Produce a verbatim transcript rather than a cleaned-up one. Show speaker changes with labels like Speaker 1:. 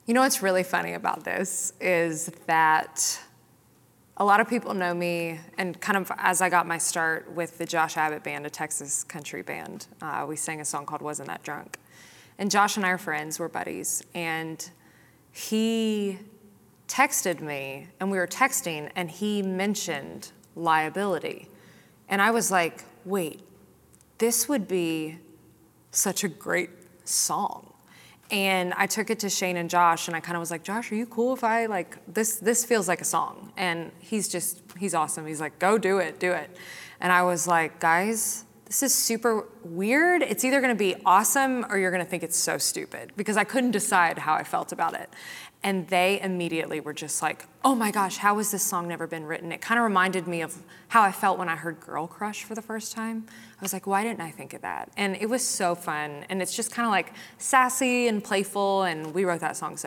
Speaker 1: You know what's really funny about this is that a lot of people know me, and kind of as I got my start with the Josh Abbott Band, a Texas country band, uh, we sang a song called Wasn't That Drunk. And Josh and I are friends, we're buddies, and he texted me, and we were texting, and he mentioned Liability. And I was like, wait, this would be such a great song. And I took it to Shane and Josh, and I kind of was like, Josh, are you cool if I, like, this This feels like a song. And he's just, he's awesome. He's like, go do it, do it. And I was like, guys, this is super weird. It's either gonna be awesome or you're gonna think it's so stupid, because I couldn't decide how I felt about it. And they immediately were just like, oh my gosh, how has this song never been written? It kind of reminded me of how I felt when I heard Girl Crush for the first time. I was like, why didn't I think of that? And it was so fun. And it's just kind of like sassy and playful, and we wrote that song so